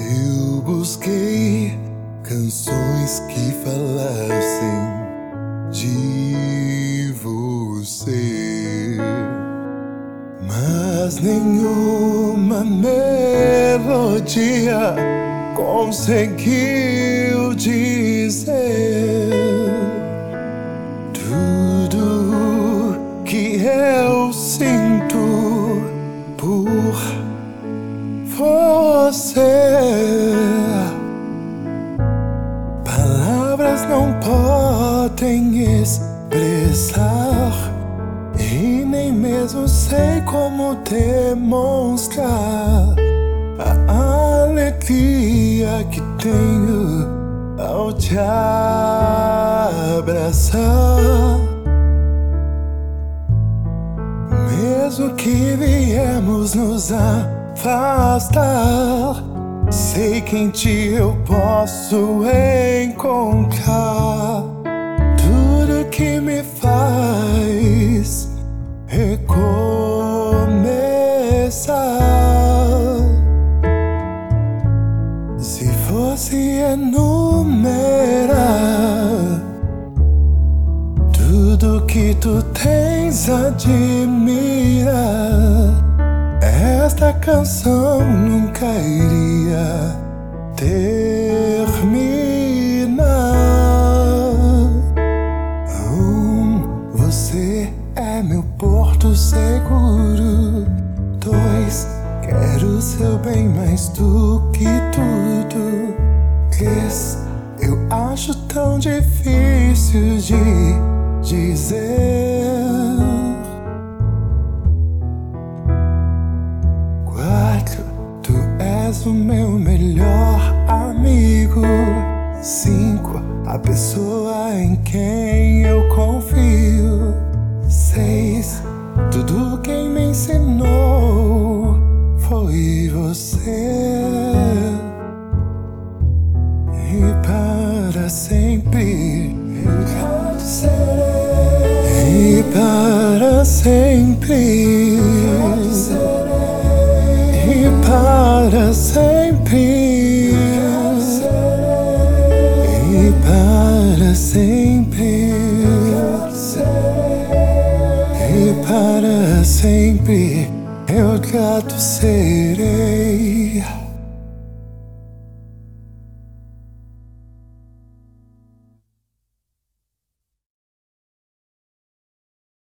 Eu busquei canções que falassem de você, mas nenhuma melodia conseguiu dizer tudo que eu sinto por você. Palavras não podem expressar, e nem mesmo sei como demonstrar a alegria que tenho ao te abraçar. Mesmo que viemos nos afastar, sei que em ti eu posso encontrar tudo que me faz recomeçar. Se fosse enumerar tudo que tu tens, admirar, esta canção nunca iria terminar. Você é meu porto seguro. 2, quero seu bem mais do que tudo. 3, eu acho tão difícil de dizer. 4, tu és o meu melhor amigo. 5, a pessoa em quem eu confio. 6, tudo quem me ensinou foi você. E para sempre eu te serei. E para sempre eu te serei. E para sempre eu te serei. E para sempre eu te serei. E para sempre eu grato serei.